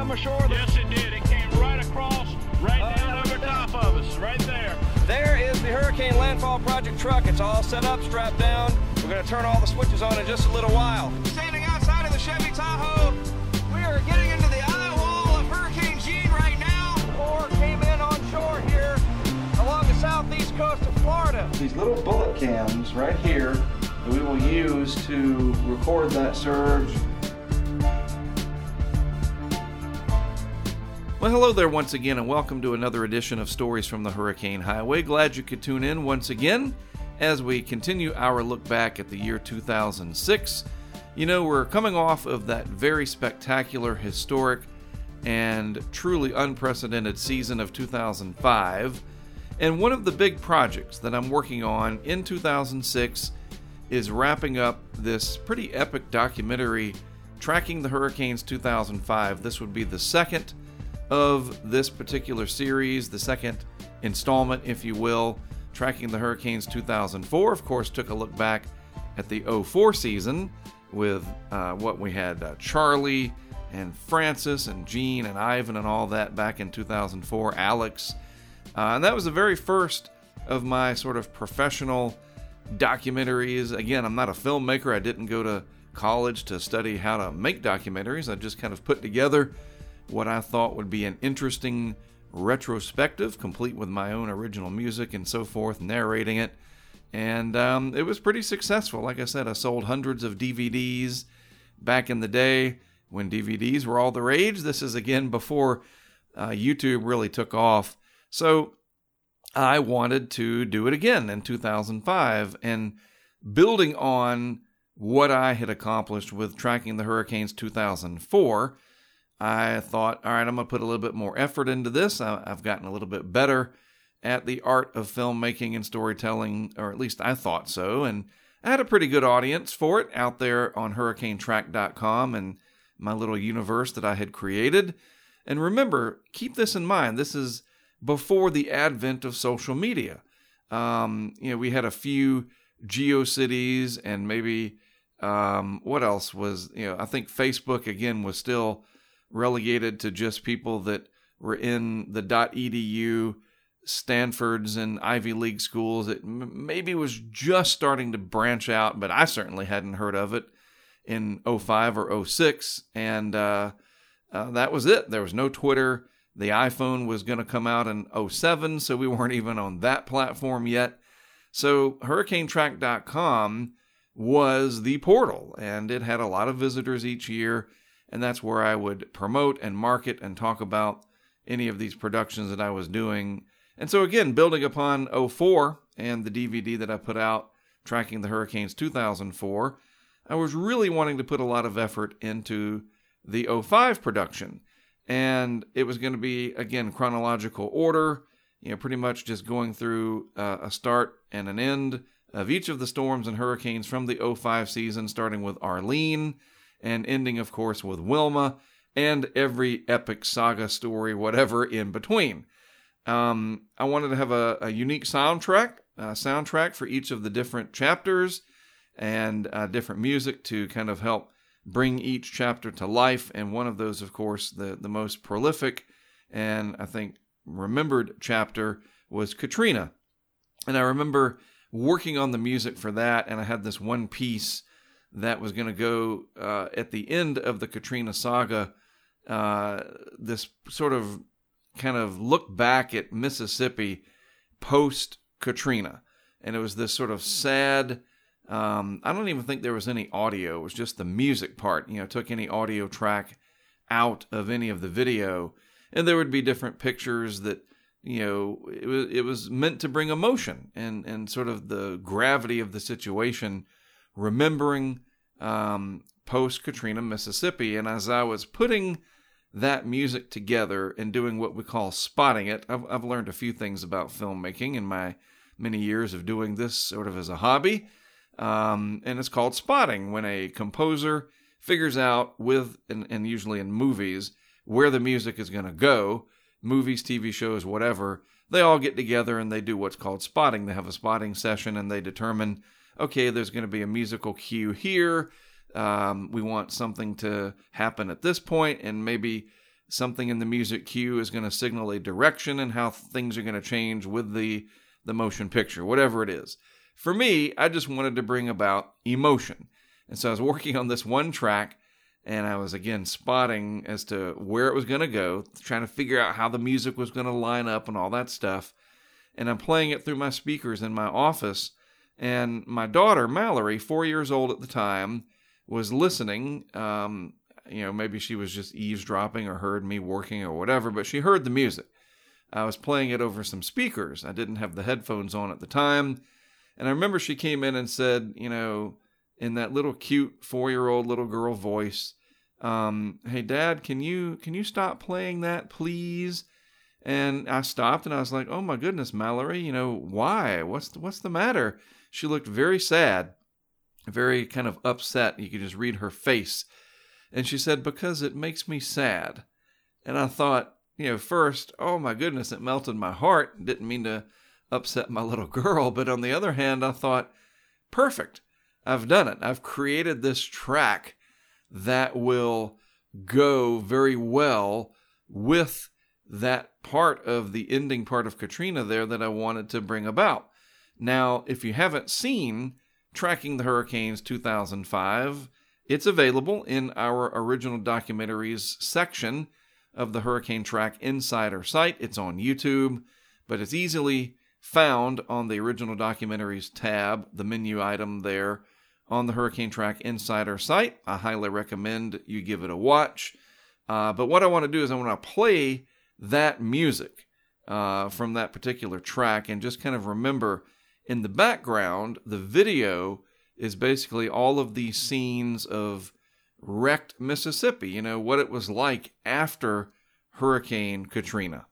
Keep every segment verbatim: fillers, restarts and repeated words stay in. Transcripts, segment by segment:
from ashore? Yes, it did. It came right across, right uh, down over top of us, right there. There is the Hurricane Landfall Project truck. It's all set up, strapped down. We're going to turn all the switches on in just a little while. Standing outside of the Chevy Tahoe, we are getting into the eye wall of Hurricane Jeanne right now. The core came in on shore here along the southeast coast of Florida. These little bullet cams right here that we will use to record that surge. Well, hello there once again, and welcome to another edition of Stories from the Hurricane Highway. Glad you could tune in once again as we continue our look back at the year two thousand six. You know, we're coming off of that very spectacular, historic, and truly unprecedented season of two thousand five. And one of the big projects that I'm working on in two thousand six is wrapping up this pretty epic documentary tracking the Hurricanes two thousand five. This would be the second of this particular series, the second installment, if you will, tracking the Hurricanes two thousand four. Of course, took a look back at the oh four season with uh, what we had uh, Charlie and Francis and Jeanne and Ivan and all that back in two thousand four, Alex. Uh, and that was the very first of my sort of professional documentaries. Again, I'm not a filmmaker. I didn't go to college to study how to make documentaries. I just kind of put together what I thought would be an interesting retrospective, complete with my own original music and so forth, narrating it. And um, it was pretty successful. Like I said, I sold hundreds of D V Ds back in the day when D V Ds were all the rage. This is, again, before uh, YouTube really took off. So I wanted to do it again in two thousand five. And building on what I had accomplished with tracking the Hurricanes two thousand four, I thought, all right, I'm going to put a little bit more effort into this. I've gotten a little bit better at the art of filmmaking and storytelling, or at least I thought so. And I had a pretty good audience for it out there on hurricane track dot com and my little universe that I had created. And remember, keep this in mind, this is before the advent of social media. Um, you know, we had a few GeoCities and maybe, um, what else was, you know, I think Facebook, again, was still relegated to just people that were in the .edu, Stanfords and Ivy League schools. It m- maybe was just starting to branch out, but I certainly hadn't heard of it in oh five or oh six, and uh, uh, that was it. There was no Twitter. The iPhone was going to come out in oh seven, so we weren't even on that platform yet. So hurricane track dot com was the portal, and it had a lot of visitors each year. And that's where I would promote and market and talk about any of these productions that I was doing. And so again, building upon oh four and the D V D that I put out, tracking the Hurricanes two thousand four, I was really wanting to put a lot of effort into the oh five production. And it was going to be, again, chronological order, you know, pretty much just going through uh, a start and an end of each of the storms and hurricanes from the oh five season, starting with Arlene, and ending, of course, with Wilma, and every epic saga story, whatever, in between. Um, I wanted to have a, a unique soundtrack, a soundtrack for each of the different chapters, and uh, different music to kind of help bring each chapter to life. And one of those, of course, the, the most prolific and, I think, remembered chapter was Katrina. And I remember working on the music for that, and I had this one piece that was going to go uh, at the end of the Katrina saga, uh, this sort of kind of look back at Mississippi post-Katrina. And it was this sort of sad, um, I don't even think there was any audio. It was just the music part, you know, took any audio track out of any of the video. And there would be different pictures that, you know, it was, it was meant to bring emotion and, and sort of the gravity of the situation, remembering um, post-Katrina, Mississippi. And as I was putting that music together and doing what we call spotting it, I've, I've learned a few things about filmmaking in my many years of doing this sort of as a hobby. Um, and it's called spotting, when a composer figures out with, and, and usually in movies, where the music is going to go. Movies, T V shows, whatever, they all get together and they do what's called spotting. They have a spotting session and they determine, okay, there's going to be a musical cue here. Um, we want something to happen at this point, and maybe something in the music cue is going to signal a direction and how things are going to change with the, the motion picture, whatever it is. For me, I just wanted to bring about emotion. And so I was working on this one track, and I was, again, spotting as to where it was going to go, trying to figure out how the music was going to line up and all that stuff. And I'm playing it through my speakers in my office. And my daughter, Mallory, four years old at the time, was listening. Um, you know, maybe she was just eavesdropping or heard me working or whatever, but she heard the music. I was playing it over some speakers. I didn't have the headphones on at the time. And I remember she came in and said, you know, in that little cute four-year-old little girl voice, um, hey, Dad, can you can you stop playing that, please? And I stopped and I was like, oh my goodness, Mallory, you know, why? What's the, what's the matter? She looked very sad, very kind of upset. You could just read her face. And she said, because it makes me sad. And I thought, you know, first, oh my goodness, it melted my heart. Didn't mean to upset my little girl. But on the other hand, I thought, perfect. I've done it. I've created this track that will go very well with that part of the ending part of Katrina there that I wanted to bring about. Now, if you haven't seen Tracking the Hurricanes two thousand five, it's available in our original documentaries section of the Hurricane Track Insider site. It's on YouTube, but it's easily found on the original documentaries tab, the menu item there on the Hurricane Track Insider site. I highly recommend you give it a watch. Uh, but what I want to do is I want to play that music uh, from that particular track and just kind of remember in the background, the video is basically all of these scenes of wrecked Mississippi, you know, what it was like after Hurricane Katrina.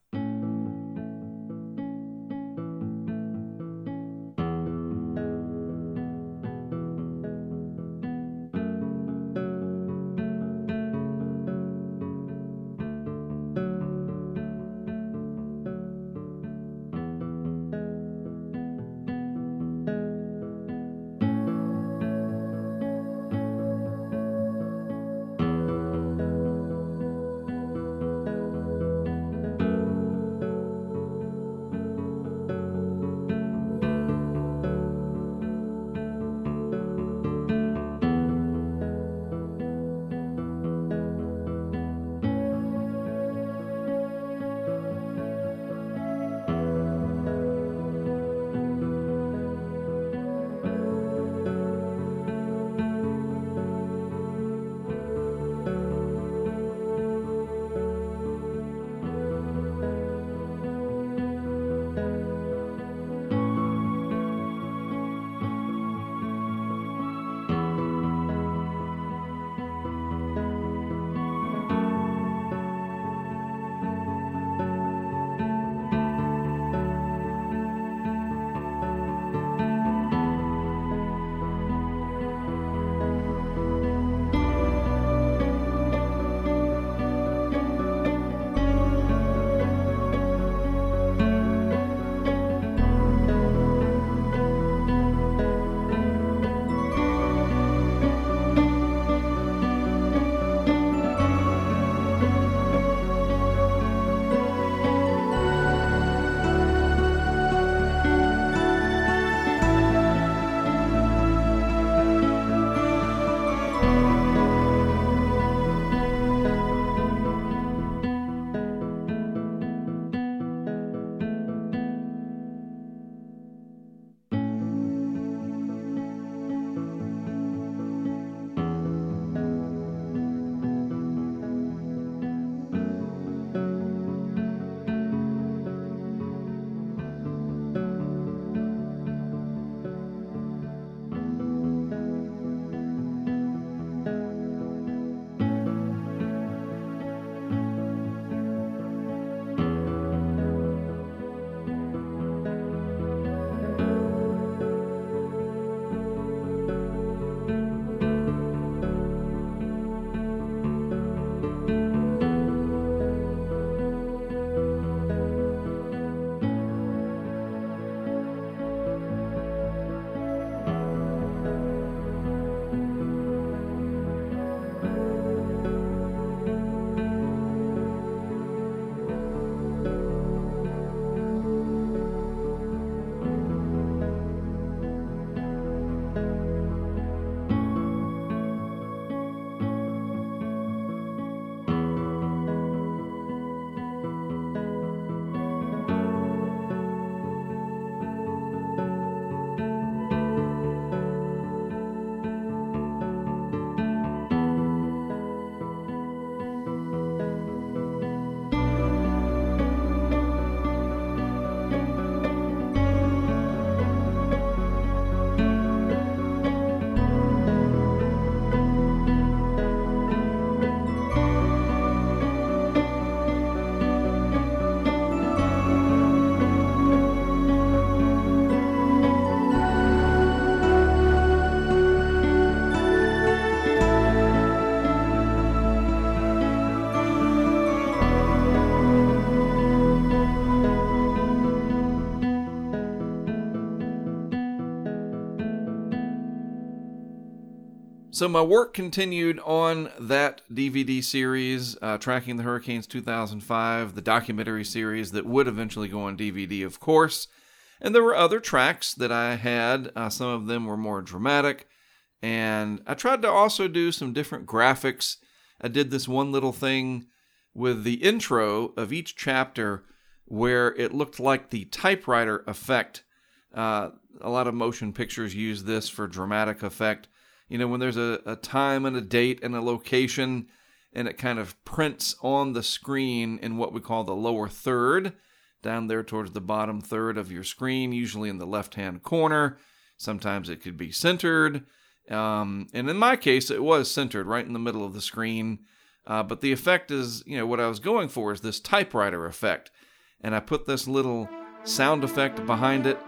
So my work continued on that D V D series, uh, Tracking the Hurricanes two thousand five, the documentary series that would eventually go on D V D, of course. And there were other tracks that I had. Uh, some of them were more dramatic. And I tried to also do some different graphics. I did this one little thing with the intro of each chapter where it looked like the typewriter effect. Uh, a lot of motion pictures use this for dramatic effect. You know, when there's a, a time and a date and a location, and it kind of prints on the screen in what we call the lower third, down there towards the bottom third of your screen, usually in the left-hand corner. Sometimes it could be centered. Um, and in my case, it was centered right in the middle of the screen. Uh, but the effect is, you know, what I was going for is this typewriter effect. And I put this little sound effect behind it.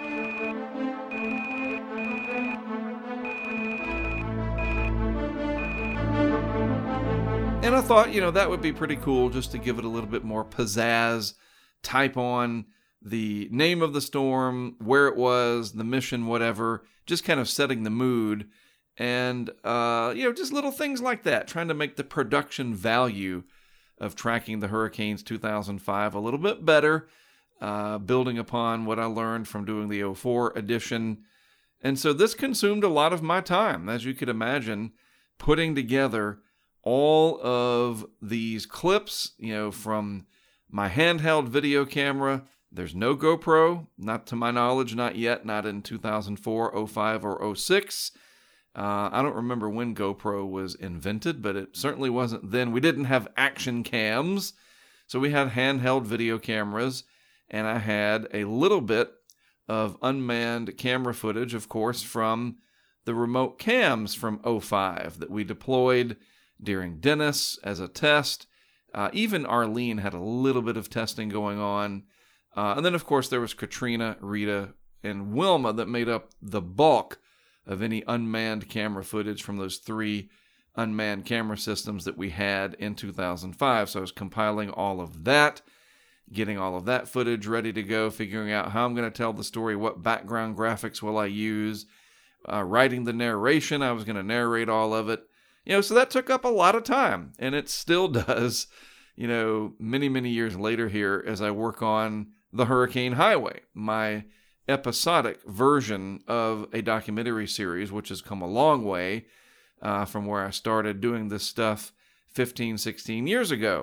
And I thought, you know, that would be pretty cool just to give it a little bit more pizzazz. Type on the name of the storm, where it was, the mission, whatever, just kind of setting the mood. And, uh, you know, just little things like that, trying to make the production value of Tracking the Hurricanes two thousand five a little bit better, uh, building upon what I learned from doing the oh four edition. And so this consumed a lot of my time, as you could imagine, putting together all of these clips, you know, from my handheld video camera. There's no GoPro, not to my knowledge, not yet, not in two thousand four, oh five, or oh six. Uh, I don't remember when GoPro was invented, but it certainly wasn't then. We didn't have action cams, so we had handheld video cameras, and I had a little bit of unmanned camera footage, of course, from the remote cams from oh five that we deployed during Dennis as a test. Uh, even Arlene had a little bit of testing going on. Uh, and then, of course, there was Katrina, Rita, and Wilma that made up the bulk of any unmanned camera footage from those three unmanned camera systems that we had in two thousand five. So I was compiling all of that, getting all of that footage ready to go, figuring out how I'm going to tell the story, what background graphics will I use, uh, writing the narration. I was going to narrate all of it. You know, so that took up a lot of time, and it still does, you know, many, many years later here as I work on The Hurricane Highway, my episodic version of a documentary series, which has come a long way uh, from where I started doing this stuff fifteen, sixteen years ago.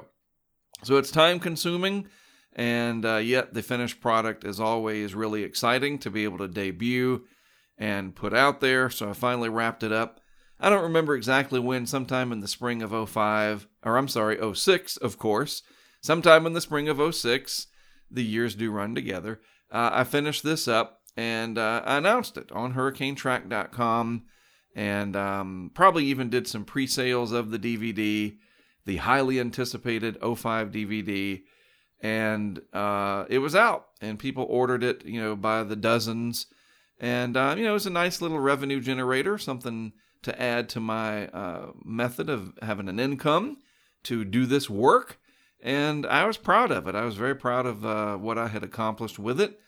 So it's time-consuming, and uh, yet the finished product is always really exciting to be able to debut and put out there. So I finally wrapped it up. I don't remember exactly when, sometime in the spring of oh five, or I'm sorry, oh six, of course. Sometime in the spring of oh six, the years do run together. Uh, I finished this up, and uh, I announced it on hurricane track dot com, and um, probably even did some pre-sales of the D V D, the highly anticipated oh five D V D, and uh, it was out, and people ordered it, you know, by the dozens, and, uh, you know, it was a nice little revenue generator, something to add to my uh, method of having an income to do this work. And I was proud of it. I was very proud of uh, what I had accomplished with it,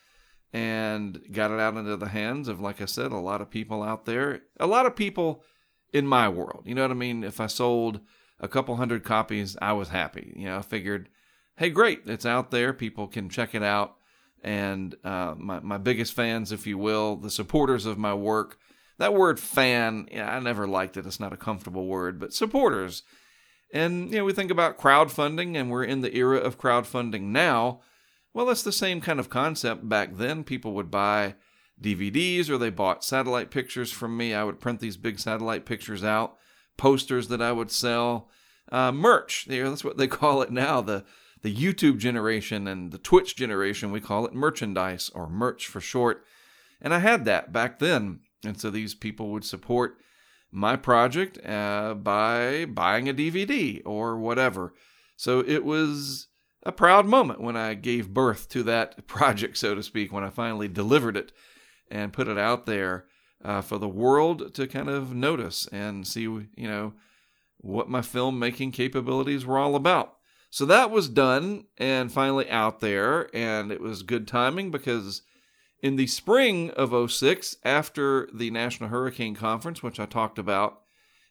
and got it out into the hands of, like I said, a lot of people out there. A lot of people in my world. You know what I mean? If I sold a couple hundred copies, I was happy. You know, I figured, hey, great, it's out there. People can check it out. And uh, my, my biggest fans, if you will, the supporters of my work. That word fan, yeah, I never liked it. It's not a comfortable word, but supporters. And, you know, we think about crowdfunding, and we're in the era of crowdfunding now. Well, it's the same kind of concept. Back then, people would buy D V Ds, or they bought satellite pictures from me. I would print these big satellite pictures out, posters that I would sell, uh, merch. You know, that's what they call it now, the, the YouTube generation and the Twitch generation. We call it merchandise, or merch for short. And I had that back then. And so these people would support my project uh, by buying a D V D or whatever. So it was a proud moment when I gave birth to that project, so to speak, when I finally delivered it and put it out there uh, for the world to kind of notice and see, you know, what my filmmaking capabilities were all about. So that was done and finally out there, and it was good timing because in the spring of oh six, after the National Hurricane Conference, which I talked about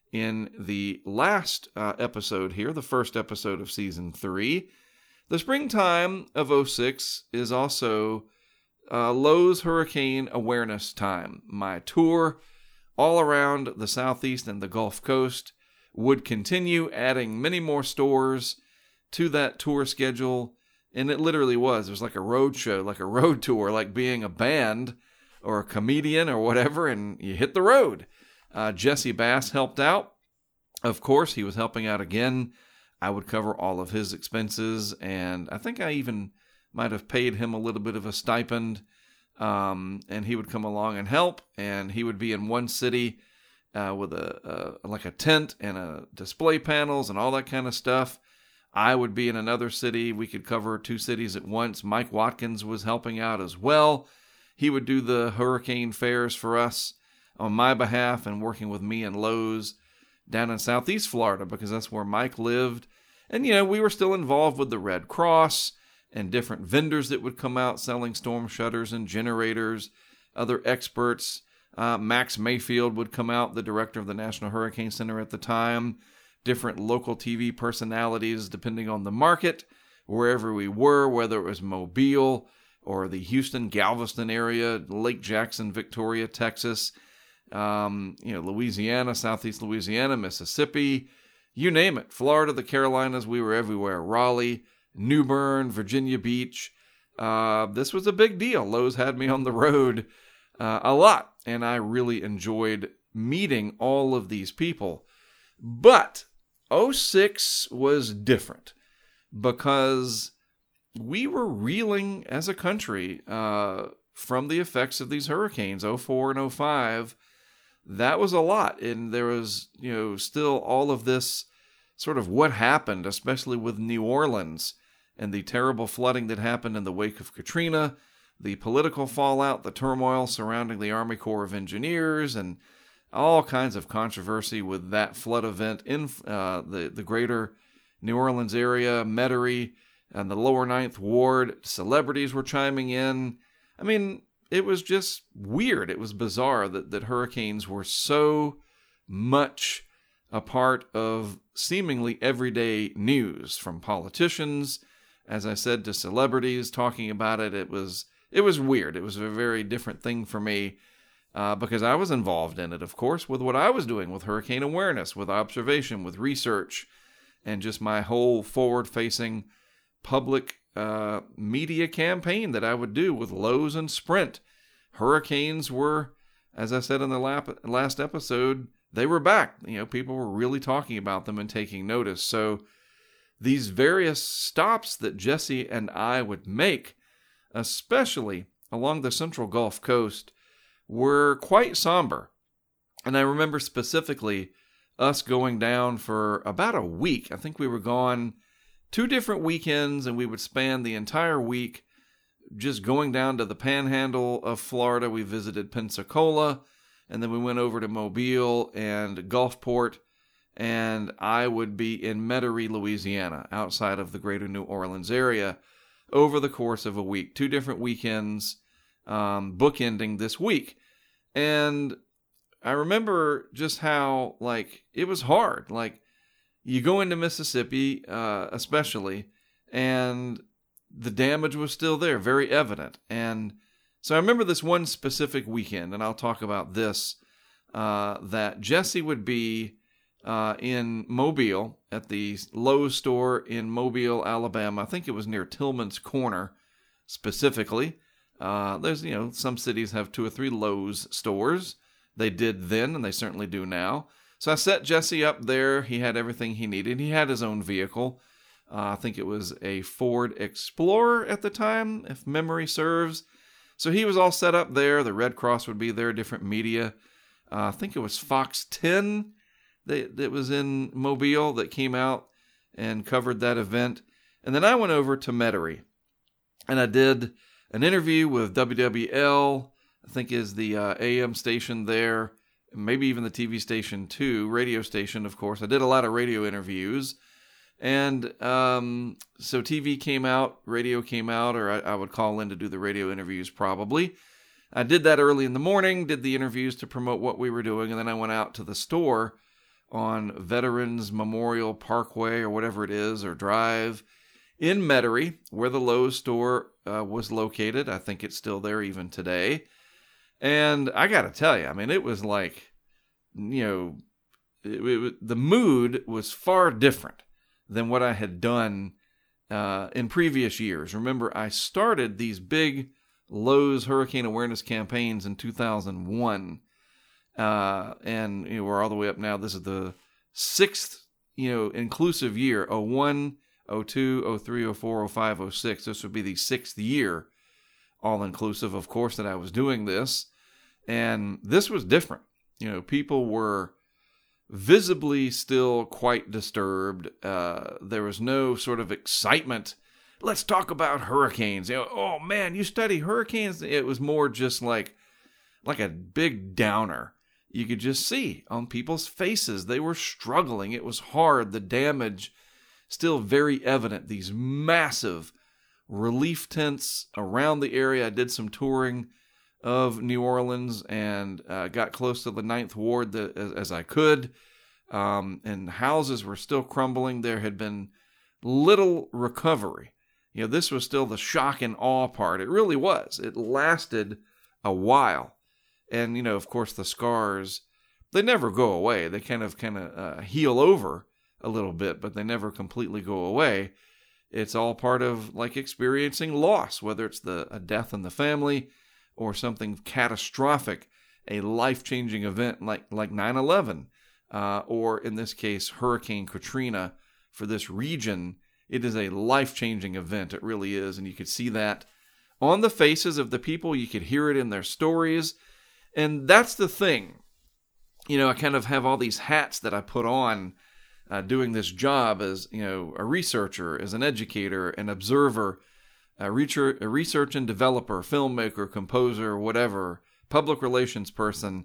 in the last uh, episode here, the first episode of season three. The springtime of oh six is also uh, Lowe's Hurricane Awareness Time. My tour all around the Southeast and the Gulf Coast would continue, adding many more stores to that tour schedule. And it literally was. It was like a road show, like a road tour, like being a band or a comedian or whatever, and you hit the road. Uh, Jesse Bass helped out. Of course, he was helping out again. I would cover all of his expenses, and I think I even might have paid him a little bit of a stipend, um, and he would come along and help, and he would be in one city uh, with a, a like a tent and a display panels and all that kind of stuff. I would be in another city. We could cover two cities at once. Mike Watkins was helping out as well. He would do the hurricane fairs for us on my behalf and working with me and Lowe's down in Southeast Florida because that's where Mike lived. And, you know, we were still involved with the Red Cross and different vendors that would come out selling storm shutters and generators, other experts. Uh, Max Mayfield would come out, the director of the National Hurricane Center at the time. Different local T V personalities depending on the market, wherever we were, whether it was Mobile or the Houston, Galveston area, Lake Jackson, Victoria, Texas, um, you know, Louisiana, Southeast Louisiana, Mississippi, you name it. Florida, the Carolinas, we were everywhere. Raleigh, New Bern, Virginia Beach. Uh, this was a big deal. Lowe's had me on the road uh, a lot, and I really enjoyed meeting all of these people. But oh six was different because we were reeling as a country uh, from the effects of these hurricanes, oh four and oh five. That was a lot. And there was, you know, still all of this sort of what happened, especially with New Orleans and the terrible flooding that happened in the wake of Katrina, the political fallout, the turmoil surrounding the Army Corps of Engineers, and all kinds of controversy with that flood event in uh, the, the greater New Orleans area, Metairie, and the lower Ninth Ward. Celebrities were chiming in. I mean, it was just weird. It was bizarre that, that hurricanes were so much a part of seemingly everyday news, from politicians, as I said, to celebrities talking about it. It was, it was weird. It was a very different thing for me. Uh, because I was involved in it, of course, with what I was doing with hurricane awareness, with observation, with research, and just my whole forward-facing public uh, media campaign that I would do with Lowe's and Sprint. Hurricanes were, as I said in the lap- last episode, they were back. You know, people were really talking about them and taking notice. So these various stops that Jesse and I would make, especially along the central Gulf Coast, were quite somber. And I remember specifically us going down for about a week. I think we were gone two different weekends, and we would span the entire week just going down to the panhandle of Florida. We visited Pensacola, and then we went over to Mobile and Gulfport, and I would be in Metairie, Louisiana, outside of the greater New Orleans area, over the course of a week. Two different weekends, Um, bookending this week. And I remember just how, like, it was hard. Like, you go into Mississippi, uh, especially, and the damage was still there, very evident. And so I remember this one specific weekend, and I'll talk about this, uh, that Jesse would be uh, in Mobile at the Lowe's store in Mobile, Alabama. I think it was near Tillman's Corner, specifically. Uh, there's, you know, some cities have two or three Lowe's stores. They did then, and they certainly do now. So I set Jesse up there. He had everything he needed. He had his own vehicle. Uh, I think it was a Ford Explorer at the time, if memory serves. So he was all set up there. The Red Cross would be there, different media. Uh, I think it was Fox ten that, that was in Mobile that came out and covered that event. And then I went over to Metairie, and I did an interview with W W L, I think is the uh, A M station there, maybe even the T V station too, radio station, of course. I did a lot of radio interviews. And um, so T V came out, radio came out, or I, I would call in to do the radio interviews probably. I did that early in the morning, did the interviews to promote what we were doing, and then I went out to the store on Veterans Memorial Parkway or whatever it is, or Drive in Metairie, where the Lowe's store uh, was located. I think it's still there even today. And I got to tell you, I mean, it was like, you know, it, it, the mood was far different than what I had done uh, in previous years. Remember, I started these big Lowe's hurricane awareness campaigns in two thousand one. Uh, and you know, we're all the way up now. This is the sixth, you know, inclusive year. oh one, oh two, oh three, oh four, oh five, oh six. This would be the sixth year, all inclusive, of course, that I was doing this. And this was different. You know, people were visibly still quite disturbed. Uh, there was no sort of excitement. Let's talk about hurricanes. You know, oh man, you study hurricanes? It was more just like, like a big downer. You could just see on people's faces. They were struggling. It was hard. The damage still very evident. These massive relief tents around the area. I did some touring of New Orleans and uh, got close to the Ninth Ward the, as, as I could. Um, and houses were still crumbling. There had been little recovery. You know, this was still the shock and awe part. It really was. It lasted a while. And, you know, of course, the scars, they never go away. They kind of kind of uh, heal over a little bit, but they never completely go away. It's all part of, like, experiencing loss, whether it's the a death in the family or something catastrophic, a life-changing event like, like nine eleven, uh, or in this case, Hurricane Katrina for this region. It is a life-changing event. It really is. And you could see that on the faces of the people. You could hear it in their stories. And that's the thing. You know, I kind of have all these hats that I put on uh, doing this job as, you know, a researcher, as an educator, an observer, a research, a research and developer, filmmaker, composer, whatever, public relations person.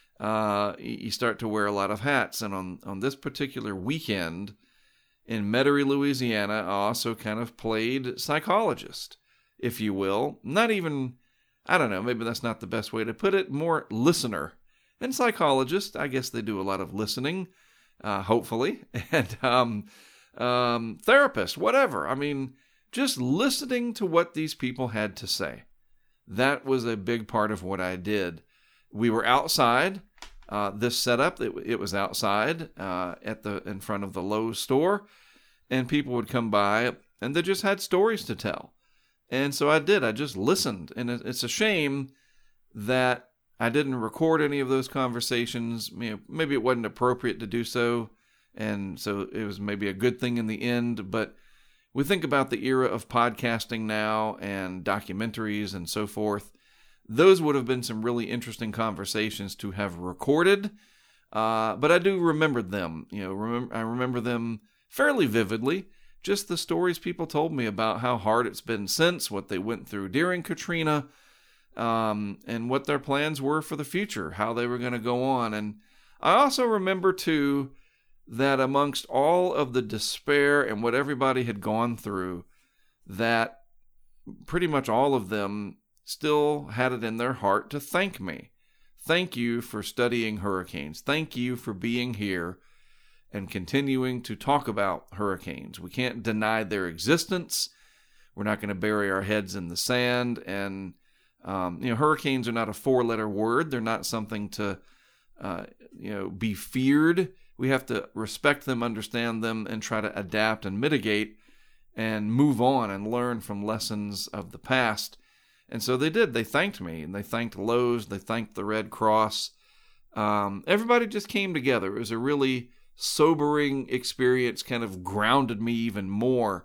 Uh, you start to wear a lot of hats. And on, on this particular weekend in Metairie, Louisiana, I also kind of played psychologist, if you will. Not even... I don't know, maybe that's not the best way to put it, more listener. And psychologist, I guess they do a lot of listening, uh, hopefully. And um, um, therapist, whatever. I mean, just listening to what these people had to say. That was a big part of what I did. We were outside. Uh, this setup, it, it was outside uh, at the in front of the Lowe's store. And people would come by, and they just had stories to tell. And so I did. I just listened. And it's a shame that I didn't record any of those conversations. You know, maybe it wasn't appropriate to do so. And so it was maybe a good thing in the end. But we think about the era of podcasting now and documentaries and so forth. Those would have been some really interesting conversations to have recorded. Uh, but I do remember them. You know, remember, I remember them fairly vividly. Just the stories people told me about how hard it's been since, what they went through during Katrina, um, and what their plans were for the future, how they were going to go on. And I also remember, too, that amongst all of the despair and what everybody had gone through, that pretty much all of them still had it in their heart to thank me. Thank you for studying hurricanes. Thank you for being here and continuing to talk about hurricanes. We can't deny their existence. We're not going to bury our heads in the sand. And, um, you know, hurricanes are not a four-letter word. They're not something to, uh, you know, be feared. We have to respect them, understand them, and try to adapt and mitigate and move on and learn from lessons of the past. And so they did. They thanked me, and they thanked Lowe's. They thanked the Red Cross. Um, everybody just came together. It was a really sobering experience, kind of grounded me even more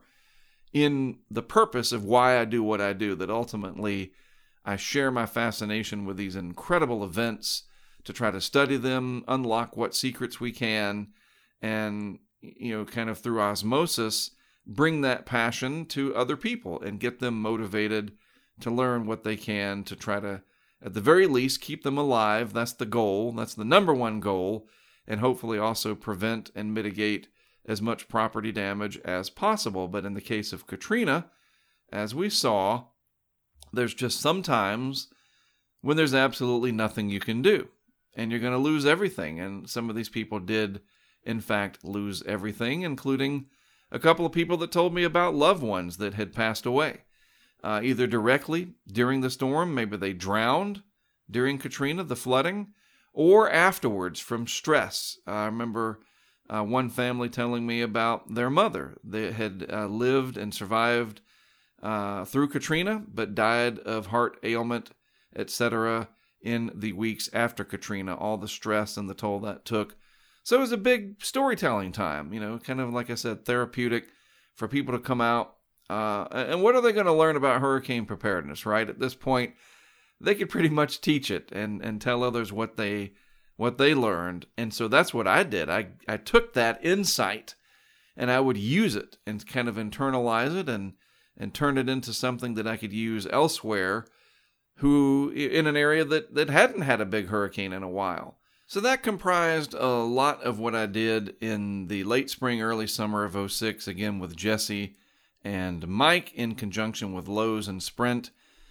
in the purpose of why I do what I do, that ultimately I share my fascination with these incredible events to try to study them, unlock what secrets we can, and, you know, kind of through osmosis, bring that passion to other people and get them motivated to learn what they can to try to, at the very least, keep them alive. That's the goal. That's the number one goal. And hopefully also prevent and mitigate as much property damage as possible. But in the case of Katrina, as we saw, there's just sometimes when there's absolutely nothing you can do. And you're going to lose everything. And some of these people did in fact, lose everything, including a couple of people that told me about loved ones that had passed away, uh, either directly during the storm, maybe they drowned during Katrina, the flooding, or afterwards from stress. Uh, I remember uh, one family telling me about their mother that had uh, lived and survived uh, through Katrina, but died of heart ailment, et cetera, in the weeks after Katrina, all the stress and the toll that took. So it was a big storytelling time, you know, kind of, like I said, therapeutic for people to come out. Uh, and what are they going to learn about hurricane preparedness, right? At this point, they could pretty much teach it and, and tell others what they what they learned. And so that's what I did. I, I took that insight and I would use it and kind of internalize it and, and turn it into something that I could use elsewhere, who in an area that, that hadn't had a big hurricane in a while. So that comprised a lot of what I did in the late spring, early summer of oh six, again with Jesse and Mike in conjunction with Lowe's and Sprint.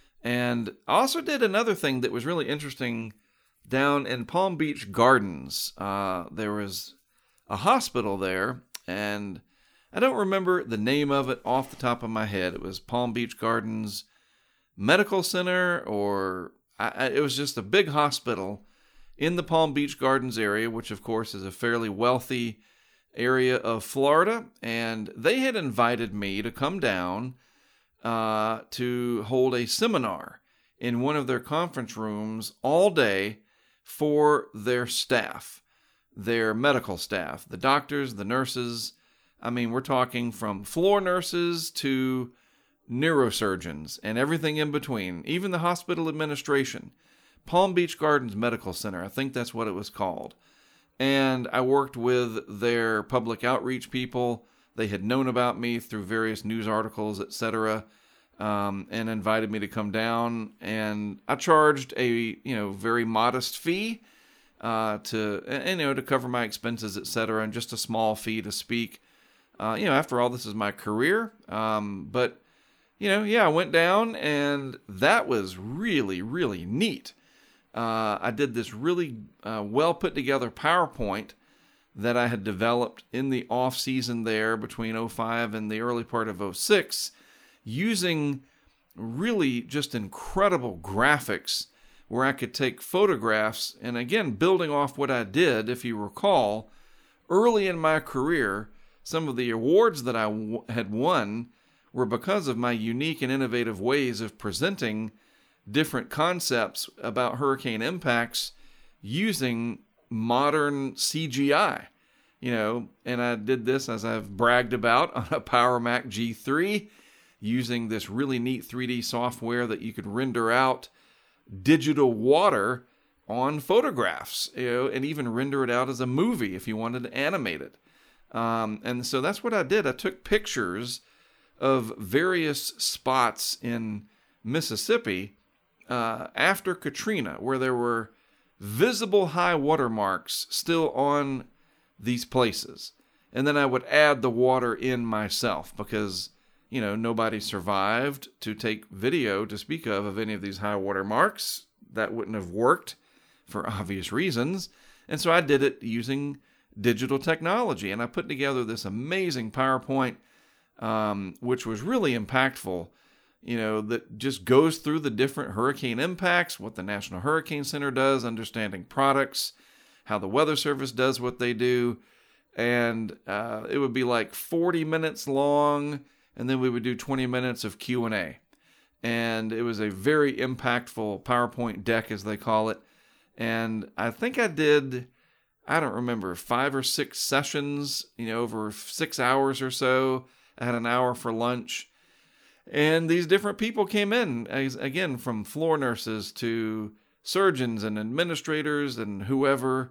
And I also did another thing that was really interesting down in Palm Beach Gardens. Uh, there was a hospital there, and I don't remember the name of it off the top of my head. It was Palm Beach Gardens Medical Center, or I, it was just a big hospital in the Palm Beach Gardens area, which of course is a fairly wealthy area of Florida. And they had invited me to come down uh, to hold a seminar in one of their conference rooms all day for their staff, their medical staff, the doctors, the nurses. I mean, we're talking from floor nurses to neurosurgeons and everything in between, even the hospital administration. Palm Beach Gardens Medical Center, I think that's what it was called. And I worked with their public outreach people. They had known about me through various news articles, et cetera, um, and invited me to come down. And I charged a you know very modest fee uh, to and, you know to cover my expenses, et cetera, and just a small fee to speak. Uh, you know, after all, this is my career. Um, but you know, yeah, I went down, and that was really, really neat. Uh, I did this really uh, well put together PowerPoint that I had developed in the off season there between oh five and the early part of oh six, using really just incredible graphics where I could take photographs. And again, building off what I did, if you recall, early in my career, some of the awards that I w- had won were because of my unique and innovative ways of presenting different concepts about hurricane impacts using modern C G I, you know, and I did this, as I've bragged about, on a Power Mac G three using this really neat three D software that you could render out digital water on photographs, you know, and even render it out as a movie if you wanted to animate it. Um, and so that's what I did. I took pictures of various spots in Mississippi Uh, after Katrina, where there were visible high water marks still on these places. And then I would add the water in myself because, you know, nobody survived to take video to speak of of any of these high water marks. That wouldn't have worked for obvious reasons. And so I did it using digital technology. And I put together this amazing PowerPoint, um, which was really impactful, you know, that just goes through the different hurricane impacts, what the National Hurricane Center does, understanding products, how the Weather Service does what they do. And uh, it would be like forty minutes long, and then we would do twenty minutes of Q and A. And it was a very impactful PowerPoint deck, as they call it. And I think I did, I don't remember, five or six sessions, you know, over six hours or so. I had an hour for lunch. And these different people came in, as, again, from floor nurses to surgeons and administrators and whoever.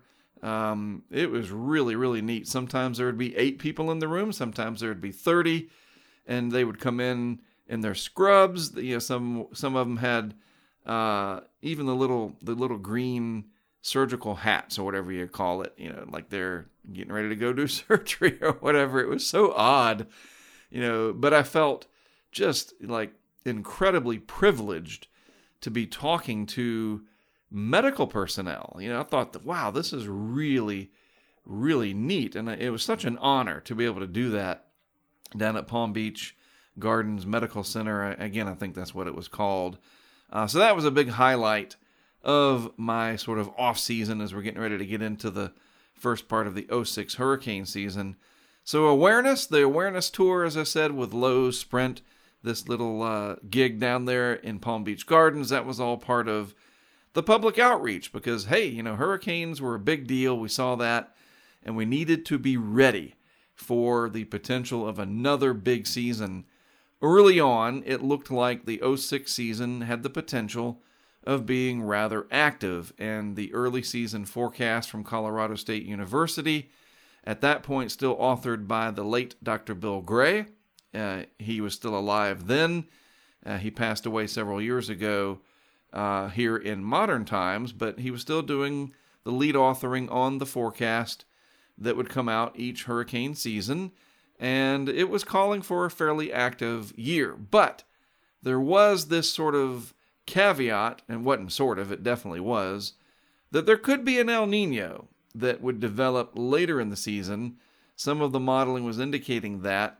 Um, it was really, really neat. Sometimes there would be eight people in the room. Sometimes there would be thirty. And they would come in in their scrubs. You know, some some of them had uh, even the little the little green surgical hats or whatever you call it. You know, like they're getting ready to go do surgery or whatever. It was so odd, you know. But I felt just like incredibly privileged to be talking to medical personnel. You know, I thought that, wow, this is really, really neat. And it was such an honor to be able to do that down at Palm Beach Gardens Medical Center. Again, I think that's what it was called. Uh, so that was a big highlight of my sort of off season as we're getting ready to get into the first part of the oh six hurricane season. So awareness, the awareness tour, as I said, with Lowe's Sprint, this little uh, gig down there in Palm Beach Gardens, that was all part of the public outreach because, hey, you know, hurricanes were a big deal. We saw that, and we needed to be ready for the potential of another big season. Early on, it looked like the oh six season had the potential of being rather active, and the early season forecast from Colorado State University, at that point still authored by the late Doctor Bill Gray. Uh, he was still alive then. Uh, he passed away several years ago uh, here in modern times, but he was still doing the lead authoring on the forecast that would come out each hurricane season, and it was calling for a fairly active year. But there was this sort of caveat, and wasn't sort of, it definitely was, that there could be an El Nino that would develop later in the season. Some of the modeling was indicating that,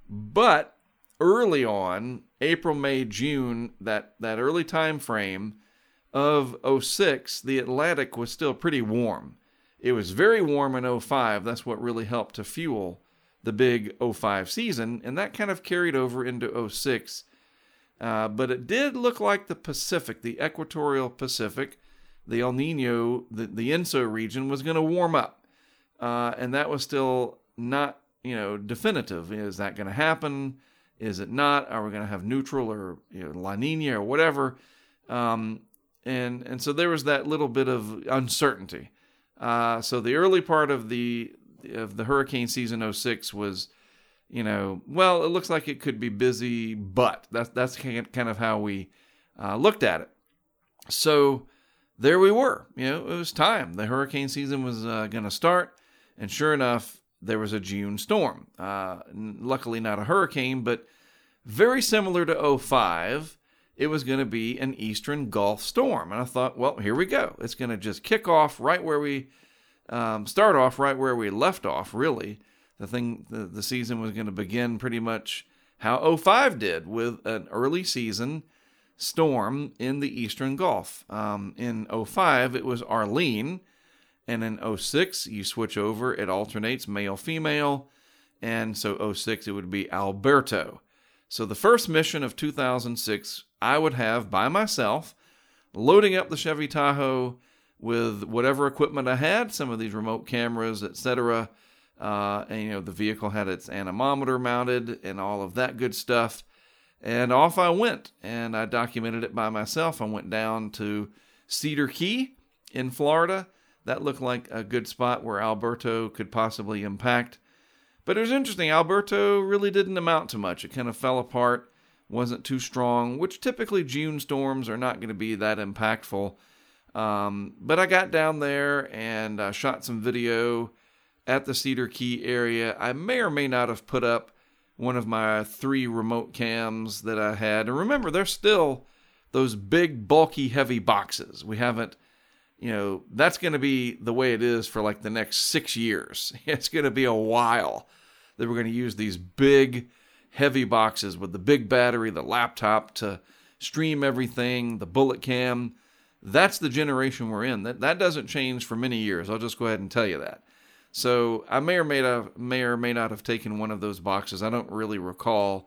but early on, April, May, June, that, that early time frame of oh six, the Atlantic was still pretty warm. It was very warm in oh five. That's what really helped to fuel the big oh five season, and that kind of carried over into oh six. Uh, but it did look like the Pacific, the equatorial Pacific, the El Nino, the, the ENSO region was going to warm up. Uh, and that was still not, you know, definitive. Is that going to happen? Is it not? Are we going to have neutral or, you know, La Nina or whatever? Um, and, and so there was that little bit of uncertainty. Uh, so the early part of the, of the hurricane season oh six was, you know, well, it looks like it could be busy, but that's that's kind of how we uh, looked at it. So there we were. You know, it was time. The hurricane season was uh, going to start, and sure enough, there was a June storm. Uh, luckily, not a hurricane, but very similar to oh five. It was going to be an Eastern Gulf storm, and I thought, well, here we go. It's going to just kick off right where we um, start off, right where we left off. Really. The thing, the, the season was going to begin pretty much how oh five did, with an early season storm in the Eastern Gulf. Um, in oh five, it was Arlene, and in oh six, you switch over, it alternates male-female, and so oh six, it would be Alberto. So the first mission of two thousand six, I would have by myself, loading up the Chevy Tahoe with whatever equipment I had, some of these remote cameras, et cetera, Uh, and, you know, the vehicle had its anemometer mounted and all of that good stuff. And off I went, and I documented it by myself. I went down to Cedar Key in Florida. That looked like a good spot where Alberto could possibly impact. But it was interesting. Alberto really didn't amount to much. It kind of fell apart, wasn't too strong, which typically June storms are not going to be that impactful. Um, but I got down there and uh, shot some video at the Cedar Key area. I may or may not have put up one of my three remote cams that I had. And remember, they're still those big, bulky, heavy boxes. We haven't, you know, that's going to be the way it is for like the next six years. It's going to be a while that we're going to use these big, heavy boxes with the big battery, the laptop to stream everything, the bullet cam. That's the generation we're in. That, that doesn't change for many years. I'll just go ahead and tell you that. So I may or may not, may or may not have taken one of those boxes. I don't really recall.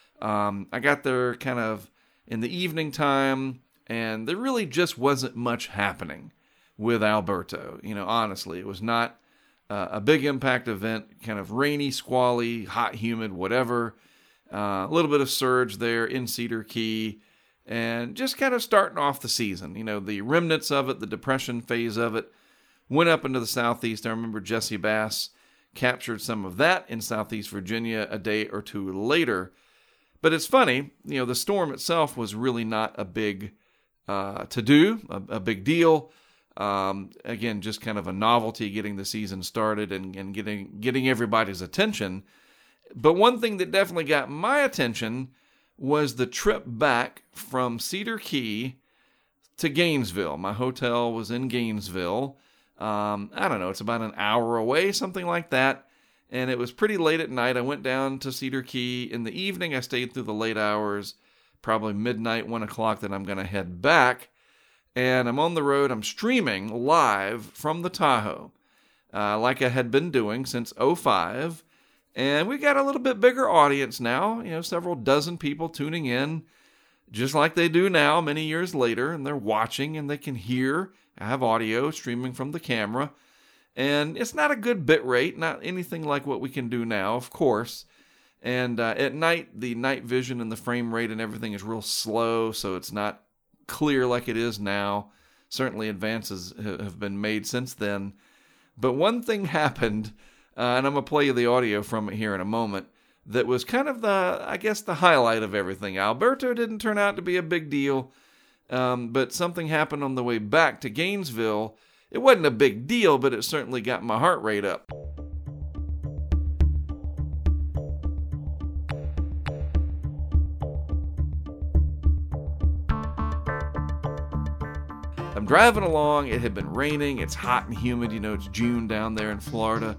Um, I got there kind of in the evening time, and there really just wasn't much happening with Alberto. You know, honestly, it was not uh, a big impact event, kind of rainy, squally, hot, humid, whatever. Uh, a little bit of surge there in Cedar Key, and just kind of starting off the season. You know, the remnants of it, the depression phase of it, went up into the southeast. I remember Jesse Bass captured some of that in Southeast Virginia a day or two later. But it's funny, you know, the storm itself was really not a big uh, to-do, a, a big deal. Um, again, just kind of a novelty getting the season started and, and getting getting everybody's attention. But one thing that definitely got my attention was the trip back from Cedar Key to Gainesville. My hotel was in Gainesville. Um, I don't know, it's about an hour away, something like that. And it was pretty late at night. I went down to Cedar Key in the evening. I stayed through the late hours, probably midnight, one o'clock, then I'm going to head back. And I'm on the road. I'm streaming live from the Tahoe, uh, like I had been doing since oh five. And we got a little bit bigger audience now, you know, several dozen people tuning in, just like they do now many years later. And they're watching and they can hear. I have audio streaming from the camera. And it's not a good bit rate, not anything like what we can do now, of course. And uh, at night, the night vision and the frame rate and everything is real slow, so it's not clear like it is now. Certainly advances have been made since then. But one thing happened, uh, and I'm going to play you the audio from it here in a moment, that was kind of the, I guess, the highlight of everything. Alberto didn't turn out to be a big deal, um, but something happened on the way back to Gainesville. It wasn't a big deal, but it certainly got my heart rate up. I'm driving along. It had been raining. It's hot and humid. You know, it's June down there in Florida.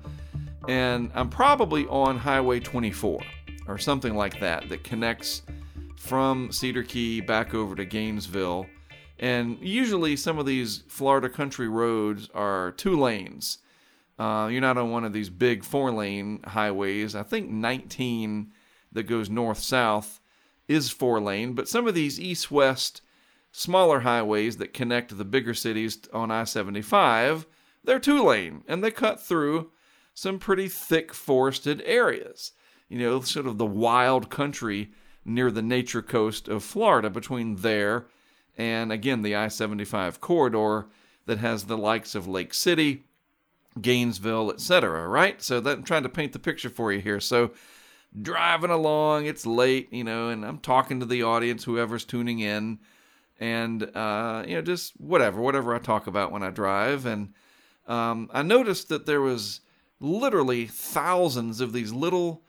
And I'm probably on Highway twenty-four or something like that that connects from Cedar Key back over to Gainesville. And usually some of these Florida country roads are two lanes. Uh, you're not on one of these big four-lane highways. I think nineteen that goes north-south is four-lane. But some of these east-west smaller highways that connect the bigger cities on I seventy-five, they're two-lane. And they cut through some pretty thick forested areas. You know, sort of the wild country near the nature coast of Florida between there and, again, the I seventy-five corridor that has the likes of Lake City, Gainesville, et cetera, right? So that, I'm trying to paint the picture for you here. So driving along, it's late, you know, and I'm talking to the audience, whoever's tuning in, and, uh, you know, just whatever, whatever I talk about when I drive. And um, I noticed that there was literally thousands of these little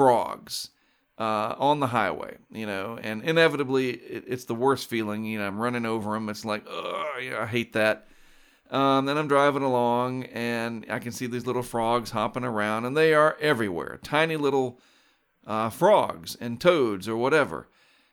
frogs Uh, on the highway, you know, and inevitably it, it's the worst feeling. You know, I'm running over them. It's like, oh, yeah, I hate that. Um, then I'm driving along and I can see these little frogs hopping around, and they are everywhere. Tiny little uh, frogs and toads or whatever.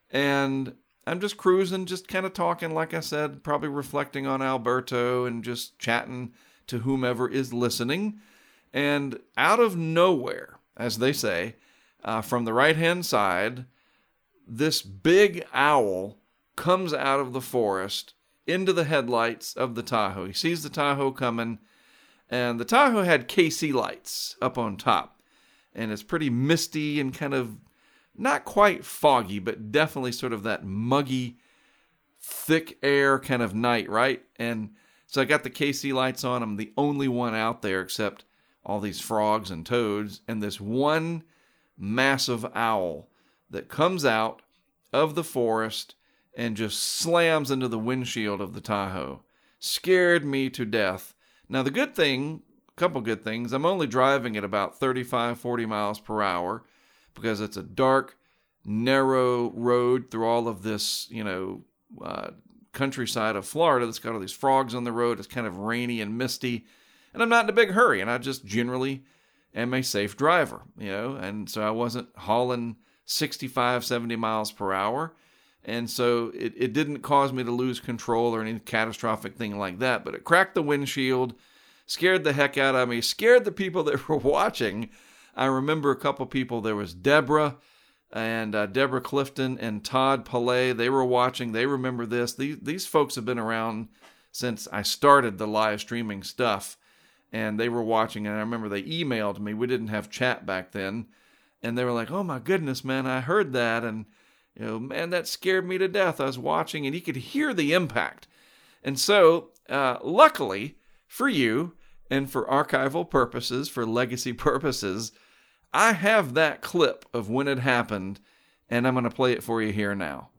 And I'm just cruising, just kind of talking, like I said, probably reflecting on Alberto and just chatting to whomever is listening. And out of nowhere, as they say, Uh, from the right-hand side, this big owl comes out of the forest into the headlights of the Tahoe. He sees the Tahoe coming, and the Tahoe had K C lights up on top. And it's pretty misty and kind of not quite foggy, but definitely sort of that muggy, thick air kind of night, right? And so I got the K C lights on. I'm the only one out there except all these frogs and toads, and this one massive owl that comes out of the forest and just slams into the windshield of the Tahoe. Scared me to death. Now, the good thing, a couple good things, I'm only driving at about thirty-five, forty miles per hour because it's a dark, narrow road through all of this, you know, uh, countryside of Florida that's got all these frogs on the road. It's kind of rainy and misty, and I'm not in a big hurry, and I just generally am a safe driver, you know, and so I wasn't hauling sixty-five, seventy miles per hour, and so it, it didn't cause me to lose control or any catastrophic thing like that, but it cracked the windshield, scared the heck out of me, scared the people that were watching. I remember a couple people, there was Deborah, and uh, Deborah Clifton and Todd Pillay, they were watching, they remember this. These, these folks have been around since I started the live streaming stuff. And they were watching, and I remember they emailed me. We didn't have chat back then. And they were like, oh, my goodness, man, I heard that. And, you know, man, that scared me to death. I was watching, and you could hear the impact. And so, uh, luckily for you, and for archival purposes, for legacy purposes, I have that clip of when it happened, and I'm going to play it for you here now.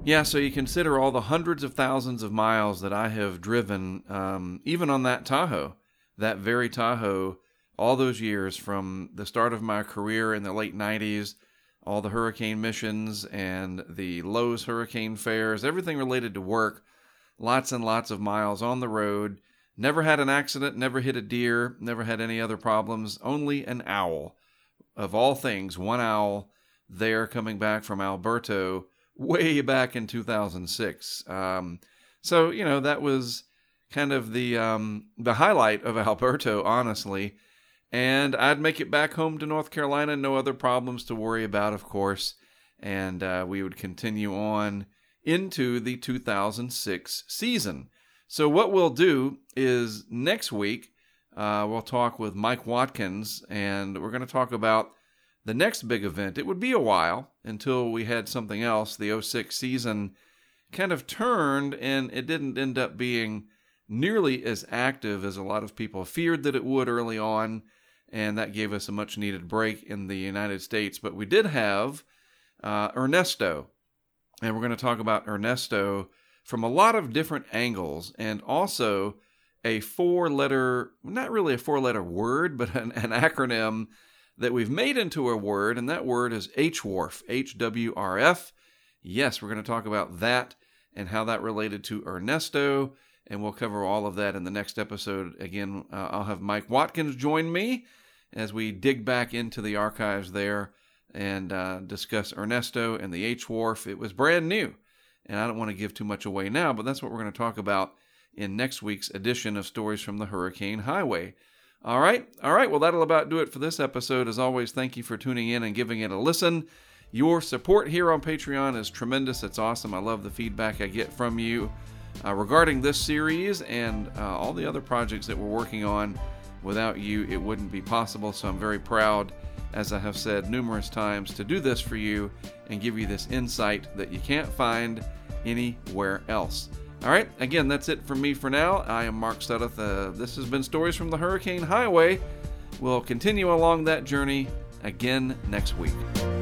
Yeah, so you consider all the hundreds of thousands of miles that I have driven, um, even on that Tahoe, that very Tahoe, all those years from the start of my career in the late nineties, all the hurricane missions and the Lowe's hurricane fairs, everything related to work, lots and lots of miles on the road. Never had an accident, never hit a deer, never had any other problems, only an owl. Of all things, one owl there coming back from Alberto way back in two thousand six. Um, so, you know, that was kind of the um, the highlight of Alberto, honestly. And I'd make it back home to North Carolina, no other problems to worry about, of course. And uh, we would continue on into the two thousand six season. So what we'll do is next week, uh, we'll talk with Mike Watkins, and we're going to talk about the next big event. It would be a while until we had something else. The oh six season kind of turned, and it didn't end up being nearly as active as a lot of people feared that it would early on, and that gave us a much-needed break in the United States. But we did have uh, Ernesto, and we're going to talk about Ernesto from a lot of different angles, and also a four-letter, not really a four-letter word, but an, an acronym that we've made into a word, and that word is H W R F, H W R F. Yes, we're going to talk about that and how that related to Ernesto, and we'll cover all of that in the next episode. Again, uh, I'll have Mike Watkins join me as we dig back into the archives there and uh, discuss Ernesto and the H W R F. It was brand new, and I don't want to give too much away now, but that's what we're going to talk about in next week's edition of Stories from the Hurricane Highway. All right. All right. Well, that'll about do it for this episode. As always, thank you for tuning in and giving it a listen. Your support here on Patreon is tremendous. It's awesome. I love the feedback I get from you uh, regarding this series and uh, all the other projects that we're working on. Without you, it wouldn't be possible. So I'm very proud, as I have said numerous times, to do this for you and give you this insight that you can't find anywhere else. All right, again, that's it from me for now. I am Mark Sudduth. Uh, this has been Stories from the Hurricane Highway. We'll continue along that journey again next week.